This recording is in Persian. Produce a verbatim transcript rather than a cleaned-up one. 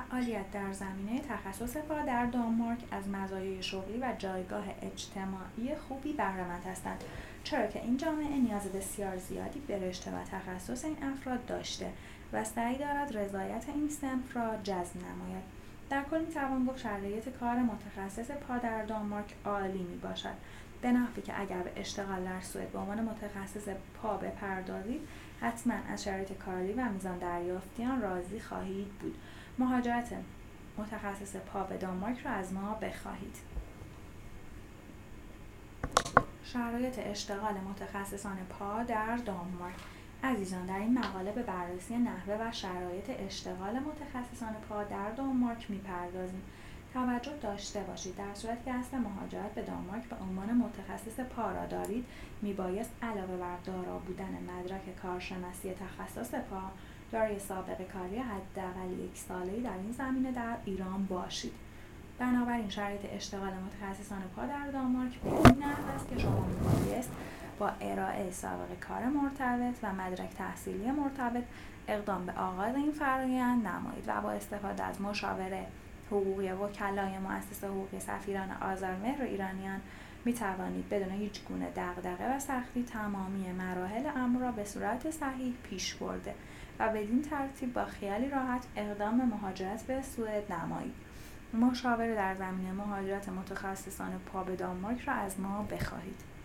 فعالیت در زمینه تخصص پا در دانمارک از مزایای شغلی و جایگاه اجتماعی خوبی بهره‌مند هستند، چرا که این جامعه نیاز بسیار زیادی به رشته و تخصص این افراد داشته و سعی دارد رضایت این صنف را جذب نماید. در کل می‌توان گفت شرایط کار متخصص پا در دانمارک عالی میباشد، به نحوی که اگر به اشتغال در سوئد به عنوان متخصص پا بپردازید حتما از شرایط کاری و میزان دریافتی آن راضی خواهید بود. مهاجرت متخصص پا به دانمارک را از ما بخواهید. شرایط اشتغال متخصصان پا در دانمارک. عزیزان، در این مقاله به بررسی نحوه و شرایط اشتغال متخصصان پا در دانمارک می‌پردازیم. توجه داشته باشید در صورتی که قصد مهاجرت به دانمارک به عنوان متخصص پا را دارید، میبایست علاوه بر دارا بودن مدرک کارشناسی تخصص پا، دارای سابقه کاری حداقل یک ساله‌ای در این زمینه در ایران باشید. بنابراین شرایط اشتغال متخصصان پا در دانمارک به این نحو است که شما میبایست با ارائه سابقه کار مرتبط و مدرک تحصیلی مرتبط اقدام به آغاز این فرآیند نمایید و با استفاده از مشاوره حقوقی وکلای مؤسسه حقوقی سفیران آذرمهر و ایرانیان می توانید بدون هیچ گونه دغدغه و سختی تمامی مراحل امر را به صورت صحیح پیش برده و بدین ترتیب با خیالی راحت اقدام به مهاجرت به سوئد نمایید. مشاوره در زمینه مهاجرت متخصصان پا به دانمارک را از ما بخواهید.